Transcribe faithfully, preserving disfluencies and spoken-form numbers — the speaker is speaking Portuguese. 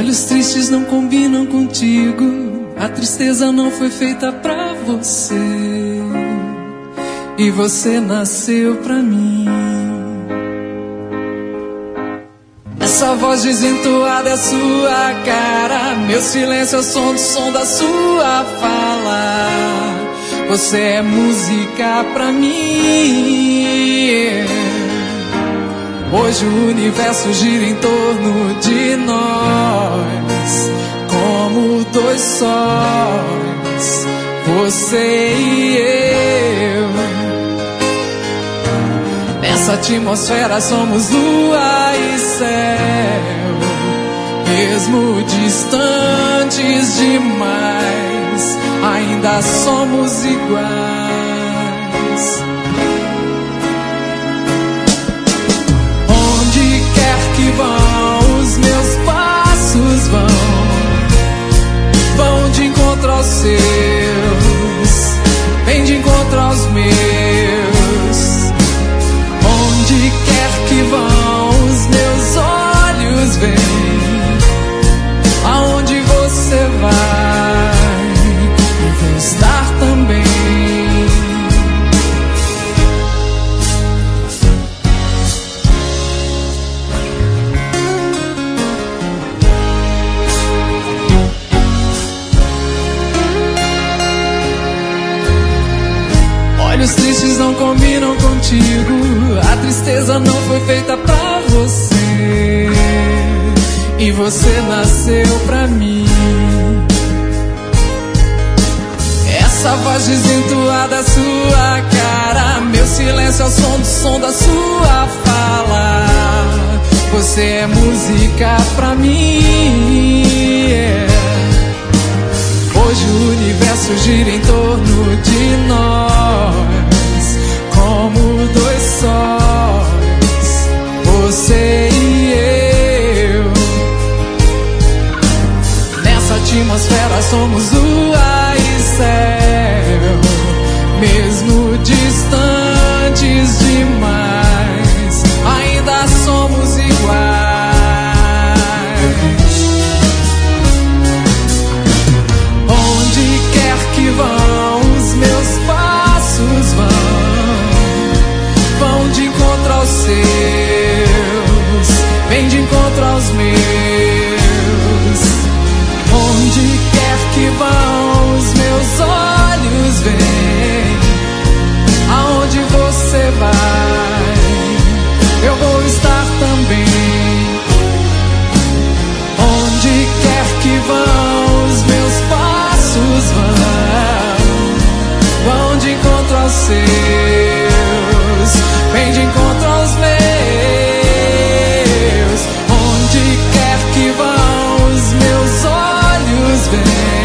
Olhos tristes não combinam contigo, a tristeza não foi feita pra você, e você nasceu pra mim. Essa voz desentoada é a sua cara, meu silêncio é o som do som da sua fala. Você é música pra mim. Hoje o universo gira em torno de nós, como dois sóis, você e eu. Nessa atmosfera somos lua e céu, mesmo distantes demais, ainda somos iguais. Que vão, os meus passos vão, vão de encontro aos seus, vem de encontro aos meus. Onde quer que vão, os meus olhos vêm, aonde você vai, eu vou estar também. Olhos tristes não combinam contigo, a tristeza não foi feita pra você, e você nasceu pra mim. Essa voz desentoada é a sua cara, meu silêncio é o som do som da sua fala. Você é música pra mim. Hoje o universo gira em torno de nós, como dois sóis, você e eu. Nessa atmosfera somos lua e céu, mesmo distantes demais, ainda somos iguais. Que vão, os meus passos vão, vão de encontro aos seus, vem de encontro aos meus. Onde quer que vão, os meus olhos vêm, aonde você vai, eu vou estar também. Onde quer que vão, os meus passos vão, vão de encontro aos seus, vem de encontro aos meus. Onde quer que vão, os meus olhos vêm,